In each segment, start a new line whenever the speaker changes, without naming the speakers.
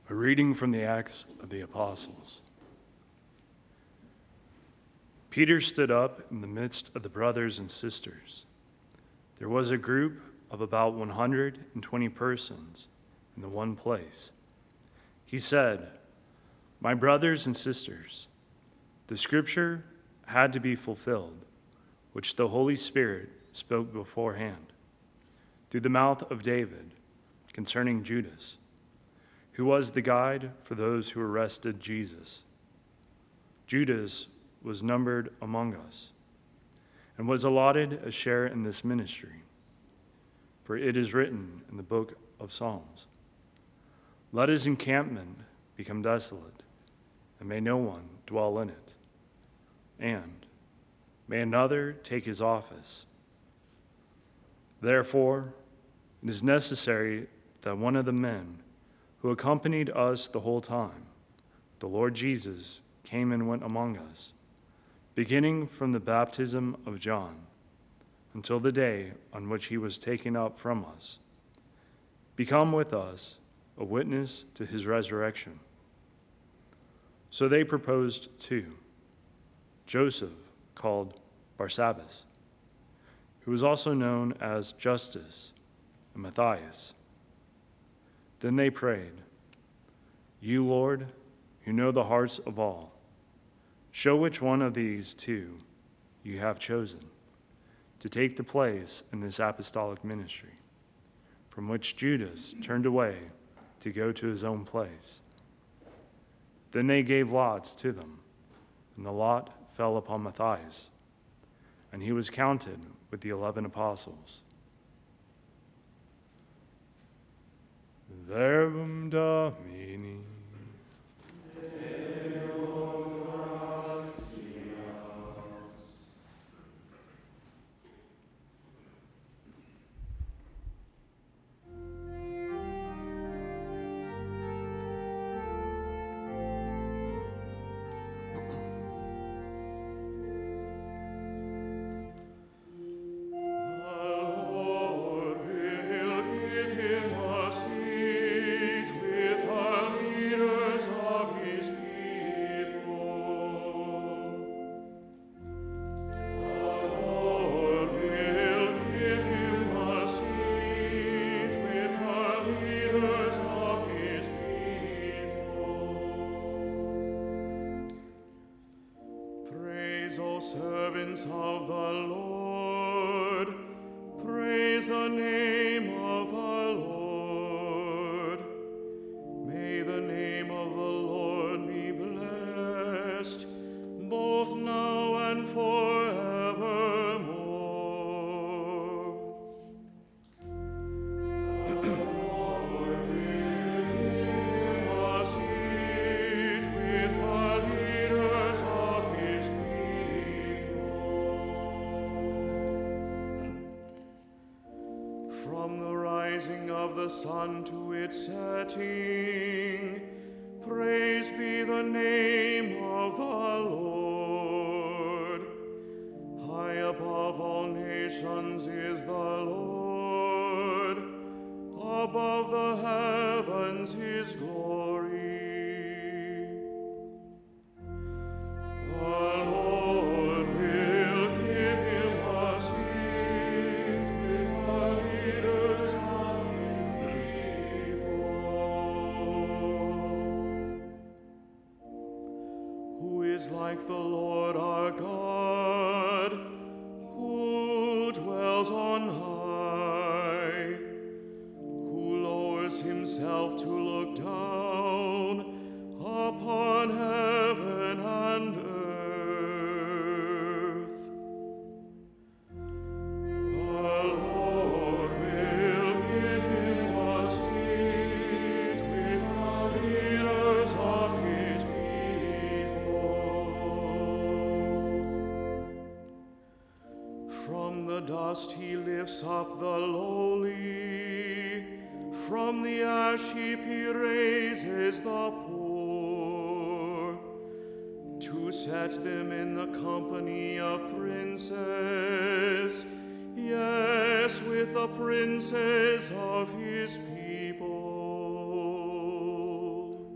A reading from the Acts of the Apostles. Peter stood up in the midst of the brothers and sisters. There was a group of about 120 persons in the one place. He said, "My brothers and sisters, the scripture had to be fulfilled, which the Holy Spirit spoke beforehand, through the mouth of David, concerning Judas, who was the guide for those who arrested Jesus. Judas was numbered among us and was allotted a share in this ministry. For it is written in the book of Psalms, 'Let his encampment become desolate, and may no one dwell in it. And may another take his office. Therefore, it is necessary that one of the men who accompanied us the whole time, the Lord Jesus, came and went among us, beginning from the baptism of John until the day on which he was taken up from us, become with us a witness to his resurrection.' So they proposed two, Joseph, called Barsabbas, who was also known as Justus, and Matthias. Then they prayed, 'You, Lord, who know the hearts of all, show which one of these two you have chosen to take the place in this apostolic ministry, from which Judas turned away to go to his own place.' Then they gave lots to them, and the lot fell upon Matthias, and he was counted with the 11 apostles. Verbum Domini.
O servants of the Lord, praise the name of the Lord. May the name of the Lord be blessed, both now and forevermore. The Lord will give him a seat with the leaders of his From the rising of the sun to its setting, praise be the name of the Lord. High above all nations is the Lord, above the heavens his glory. The Lord will give him a seat with the leaders of his people. Who is like the Lord our God, who dwells on high, who lowers himself to look down upon heaven and earth. The Lord will give him a seat with the leaders of his people. From the dust he lifts up the lowly, from the ash heap he raises the poor, to set them in the company of princes, yes, with the princes of his people.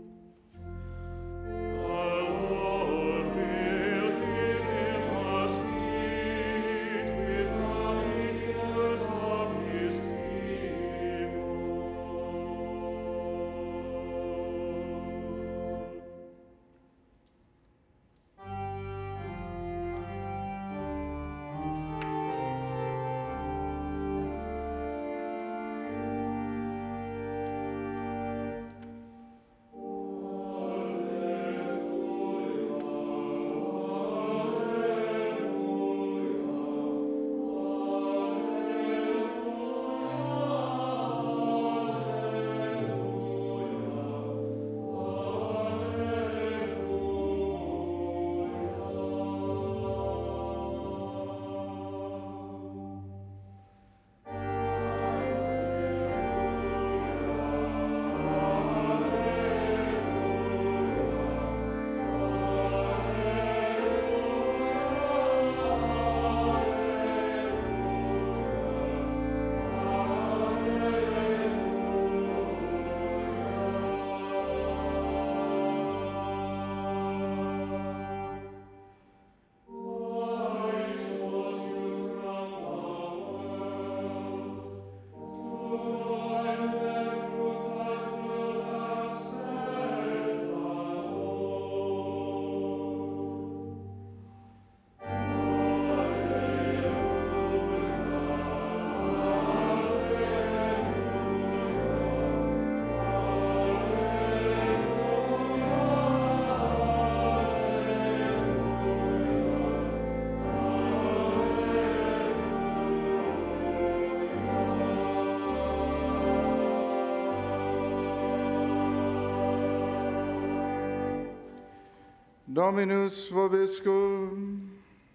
Dominus vobiscum.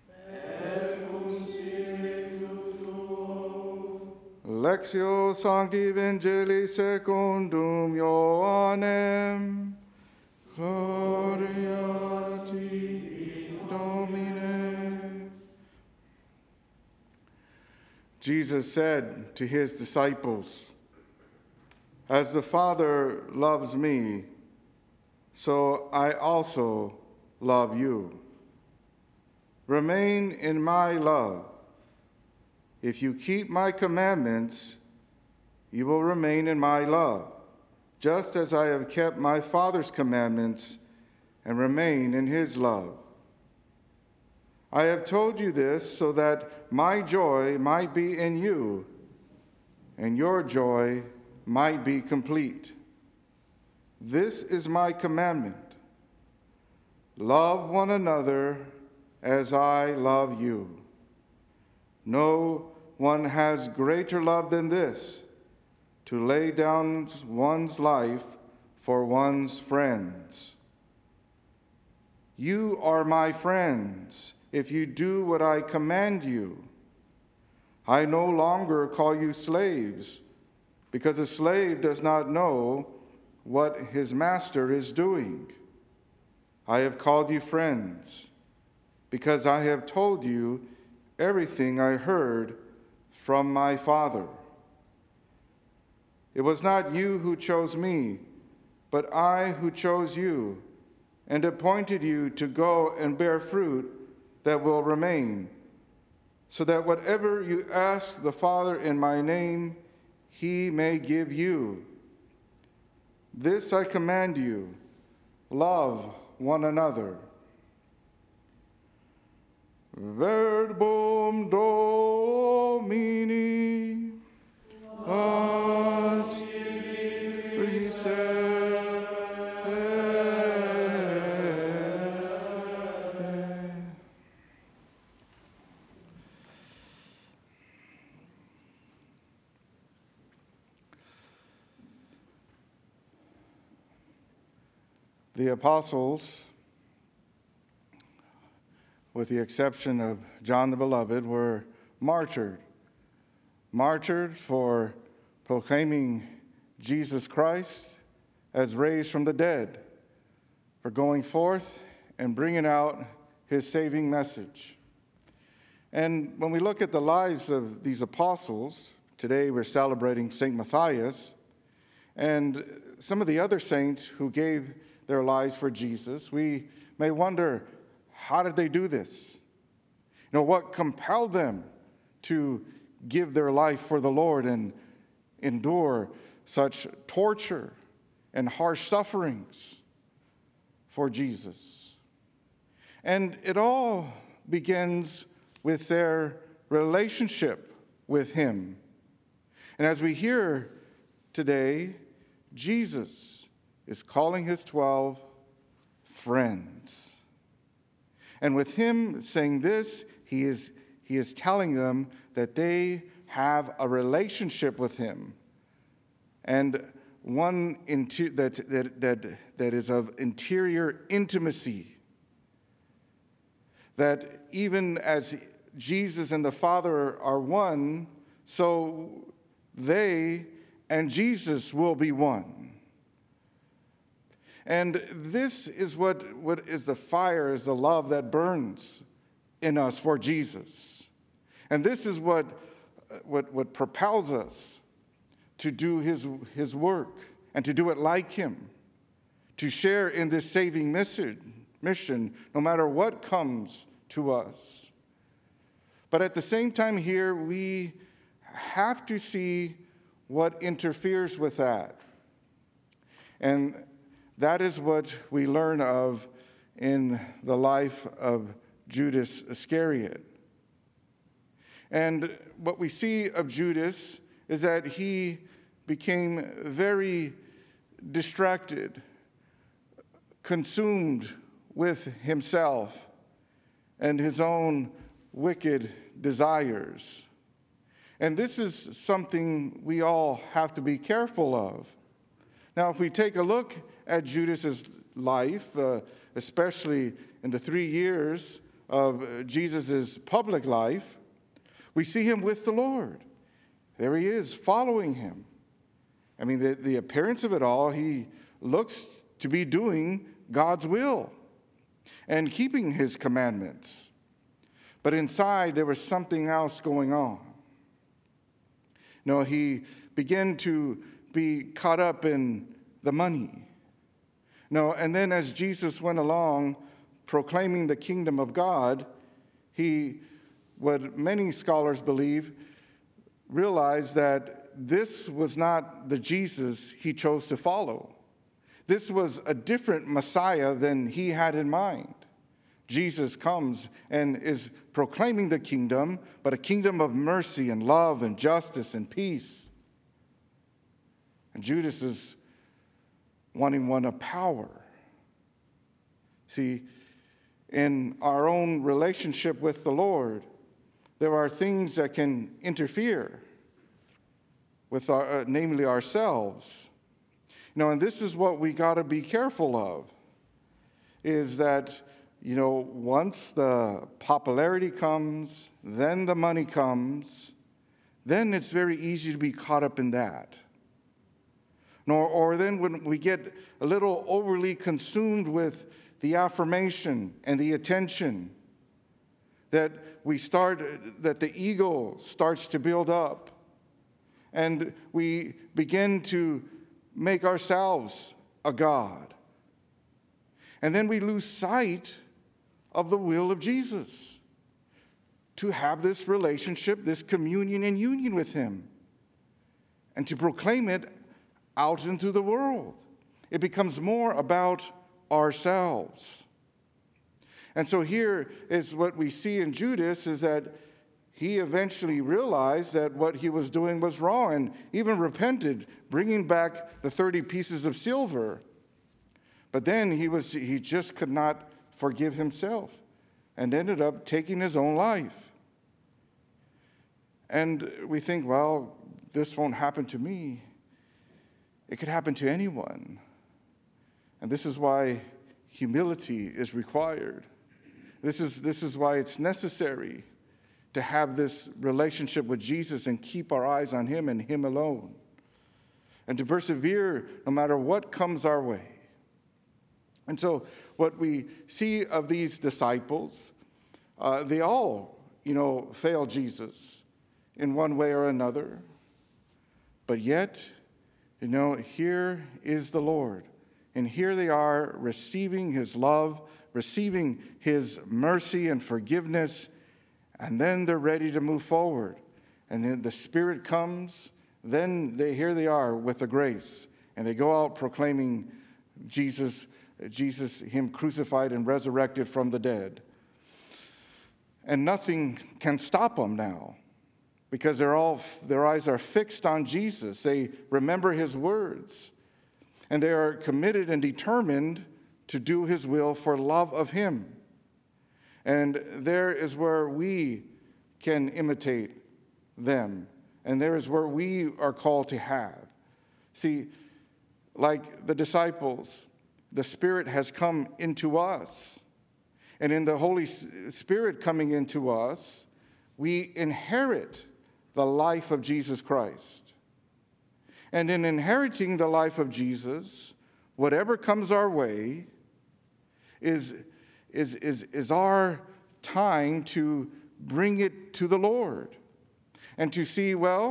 Lectio Sancti Evangelii secundum Ioannem. Gloria ti, Domine. Jesus said to his disciples, "As the Father loves me, so I also love you. Remain in my love. If you keep my commandments, you will remain in my love, just as I have kept my Father's commandments and remain in his love. I have told you this so that my joy might be in you and your joy might be complete. This is my commandment: love one another as I love you. No one has greater love than this, to lay down one's life for one's friends. You are my friends if you do what I command you. I no longer call you slaves, because a slave does not know what his master is doing. I have called you friends, because I have told you everything I heard from my Father. It was not you who chose me, but I who chose you and appointed you to go and bear fruit that will remain, so that whatever you ask the Father in my name, he may give you. This I command you: love one another." Verbum Domini. The apostles, with the exception of John the Beloved, were martyred for proclaiming Jesus Christ as raised from the dead, for going forth and bringing out his saving message. And when we look at the lives of these apostles, today we're celebrating St. Matthias and some of the other saints who gave their lives for Jesus, we may wonder, how did they do this? What compelled them to give their life for the Lord and endure such torture and harsh sufferings for Jesus? And it all begins with their relationship with him. And as we hear today, Jesus is calling his 12 friends. And with him saying this, he is telling them that they have a relationship with him, and one that is of interior intimacy. That even as Jesus and the Father are one, so they and Jesus will be one. And this is what is the fire, is the love that burns in us for Jesus. And this is what propels us to do his work and to do it like him, to share in this saving mission, no matter what comes to us. But at the same time here, we have to see what interferes with that. And that is what we learn of in the life of Judas Iscariot. And what we see of Judas is that he became very distracted, consumed with himself and his own wicked desires. And this is something we all have to be careful of. Now, if we take a look at Judas's life, especially in the 3 years of Jesus' public life, we see him with the Lord. There he is, following him. I mean, the appearance of it all, he looks to be doing God's will and keeping his commandments. But inside, there was something else going on. No, he began to be caught up in the money. No, and then as Jesus went along proclaiming the kingdom of God, he, what many scholars believe, realized that this was not the Jesus he chose to follow. This was a different Messiah than he had in mind. Jesus comes and is proclaiming the kingdom, but a kingdom of mercy and love and justice and peace. And Judas is wanting one of power. See, in our own relationship with the Lord, there are things that can interfere with namely ourselves. And this is what we got to be careful of, is that, once the popularity comes, then the money comes, then it's very easy to be caught up in that. Or then when we get a little overly consumed with the affirmation and the attention, that the ego starts to build up, and we begin to make ourselves a god. And then we lose sight of the will of Jesus, to have this relationship, this communion and union with him, and to proclaim it out into the world. It becomes more about ourselves. And so here is what we see in Judas, is that he eventually realized that what he was doing was wrong and even repented, bringing back the 30 pieces of silver. But then he just could not forgive himself and ended up taking his own life. And we think, well, this won't happen to me. It could happen to anyone. And this is why humility is required. This is why it's necessary to have this relationship with Jesus and keep our eyes on him and him alone, and to persevere no matter what comes our way. And so what we see of these disciples, they all, fail Jesus in one way or another. But yet, here is the Lord. And here they are receiving his love, receiving his mercy and forgiveness, and then they're ready to move forward. And then the Spirit comes, then here they are with the grace, and they go out proclaiming Jesus, him crucified and resurrected from the dead. And nothing can stop them now, because their eyes are fixed on Jesus. They remember his words, and they are committed and determined to do his will for love of him. And there is where we can imitate them, and there is where we are called to have. See, like the disciples, the Spirit has come into us, and in the Holy Spirit coming into us, we inherit the life of Jesus Christ. And in inheriting the life of Jesus, whatever comes our way is our time to bring it to the Lord and to see,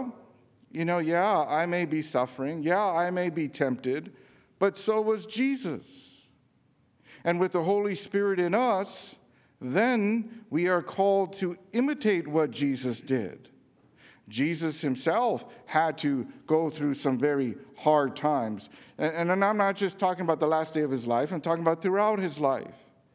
I may be suffering, I may be tempted, but so was Jesus. And with the Holy Spirit in us, then we are called to imitate what Jesus did. Jesus himself had to go through some very hard times. And I'm not just talking about the last day of his life, I'm talking about throughout his life.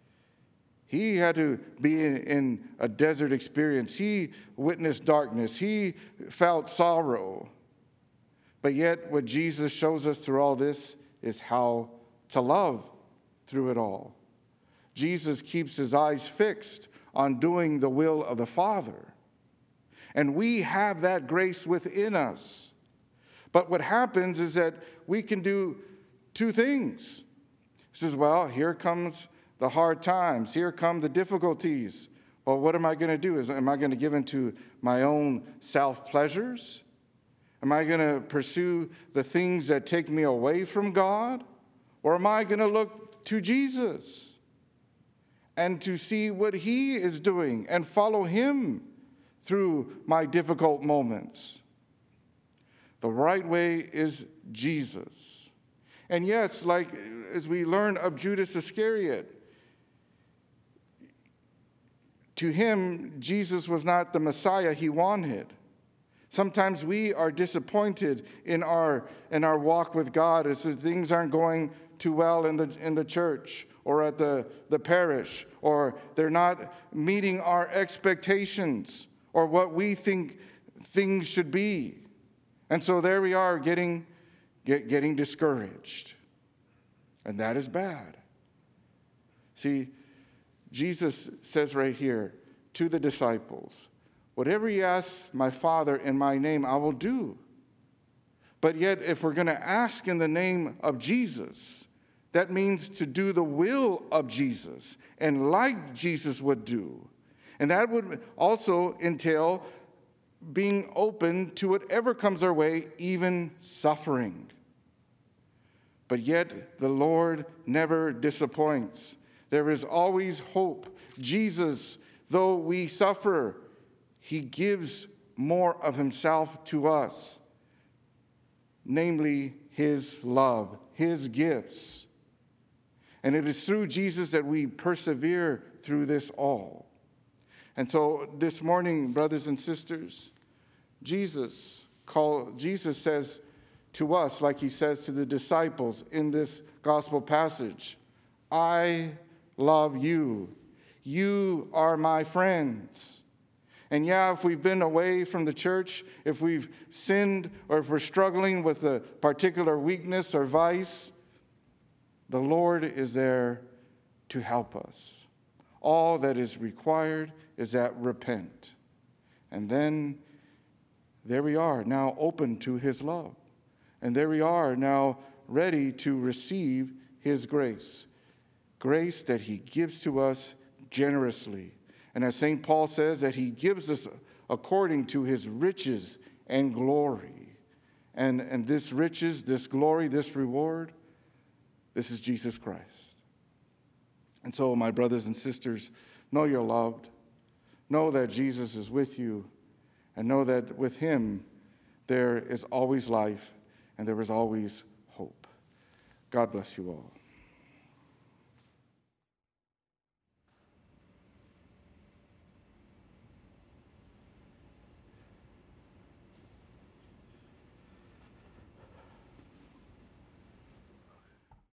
He had to be in a desert experience. He witnessed darkness. He felt sorrow. But yet what Jesus shows us through all this is how to love through it all. Jesus keeps his eyes fixed on doing the will of the Father. And we have that grace within us. But what happens is that we can do two things. He says, here comes the hard times. Here come the difficulties. Well, what am I going to do? Am I going to give into my own self-pleasures? Am I going to pursue the things that take me away from God? Or am I going to look to Jesus and to see what he is doing and follow him through my difficult moments? The right way is Jesus. And yes, like as we learn of Judas Iscariot, to him, Jesus was not the Messiah he wanted. Sometimes we are disappointed in our walk with God as things aren't going too well in the church or at the parish, or they're not meeting our expectations or what we think things should be. And so there we are getting discouraged. And that is bad. See, Jesus says right here to the disciples, whatever you ask my Father in my name, I will do. But yet, if we're going to ask in the name of Jesus, that means to do the will of Jesus and like Jesus would do. And that would also entail being open to whatever comes our way, even suffering. But yet, the Lord never disappoints. There is always hope. Jesus, though we suffer, he gives more of himself to us, namely his love, his gifts. And it is through Jesus that we persevere through this all. And so this morning, brothers and sisters, Jesus says to us, like he says to the disciples in this gospel passage, I love you. You are my friends. And yeah, if we've been away from the church, if we've sinned, or if we're struggling with a particular weakness or vice, the Lord is there to help us. All that is required is that repent. And then there we are, now open to his love. And there we are, now ready to receive his grace. Grace that he gives to us generously. And as St. Paul says, that he gives us according to his riches and glory. And this riches, this glory, this reward, this is Jesus Christ. And so, my brothers and sisters, know you're loved. Know that Jesus is with you. And know that with him, there is always life and there is always hope. God bless you all.